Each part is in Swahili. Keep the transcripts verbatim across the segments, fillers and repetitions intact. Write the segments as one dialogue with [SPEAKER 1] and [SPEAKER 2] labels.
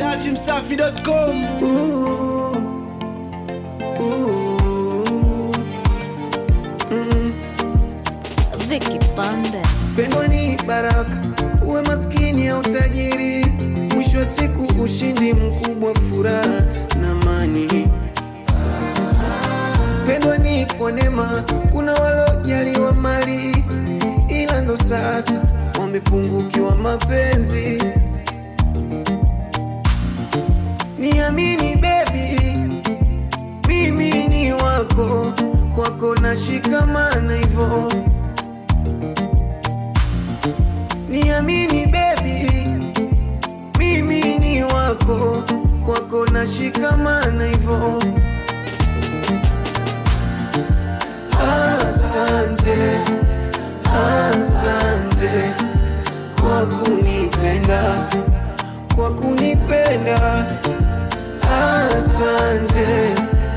[SPEAKER 1] dati msafi dot com.
[SPEAKER 2] Vicky Bandes.
[SPEAKER 3] Pendo ni baraka, uwe maskini au tajiri, mwisho wa siku ushindi mkubwa, furaha na amani. Pendo ni kwa neema, kuna walojaliwa mali, ila ndo sasa wamepungukiwa mapenzi. Niamini baby, mimi ni wako, kwako nashikamana hivyo. Niamini baby, mimi ni wako, kwako nashikamana hivyo. Asante, asante kwa kunipenda, kwa kunipenda. Asante,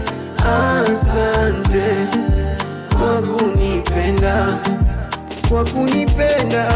[SPEAKER 3] asante kwa kunipenda, kwa kunipenda.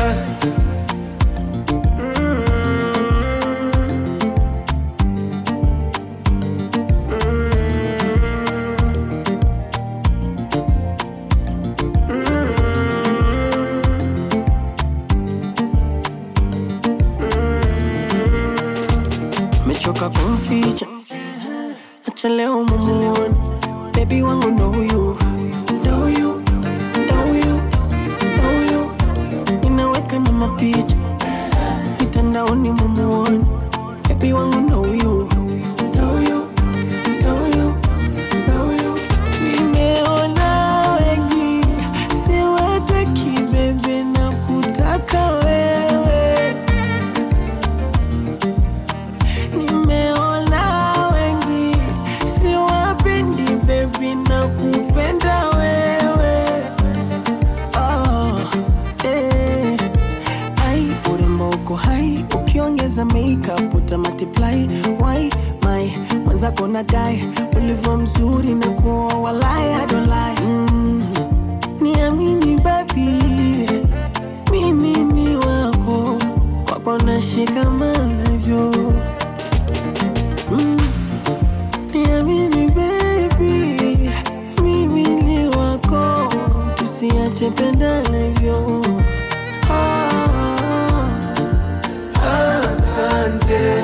[SPEAKER 4] Mechoka kumficha, acha leo mumuone. Baby wangu know you, know you, know you, know you. Ninaweka na mapicha mitandaoni mumuone. Baby wangu know you, know you, know you, know you. Nimeona wengi, siwataki baby, nakutaka wewe. Nimeona wengi, siwapendi baby, nakupenda wewe. Oh, eh. Ai, urembo uko hai, ukiongeza makeup uta multiply. Why, my, mwenzako nadai, ulivyo mzuri na kuwa walai, I don't lie. Mm. Niamini baby, mimi ni wako, kwako nashikamana hivyo. Mm. Niamini baby, mimi ni wako, tusiache pendana hivyo.
[SPEAKER 3] Asante,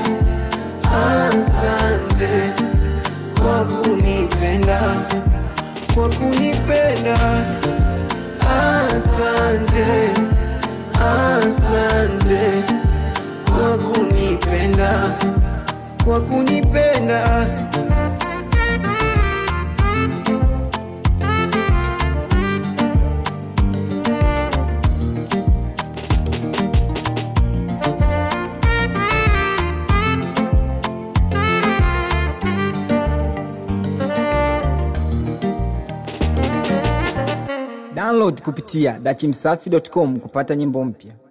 [SPEAKER 3] asante kwa kunipenda, kwa kunipenda. Asante, asante kwa kunipenda, kwa kunipenda.
[SPEAKER 1] Download kupitia dati msafi dot com kupata nyimbo mpya.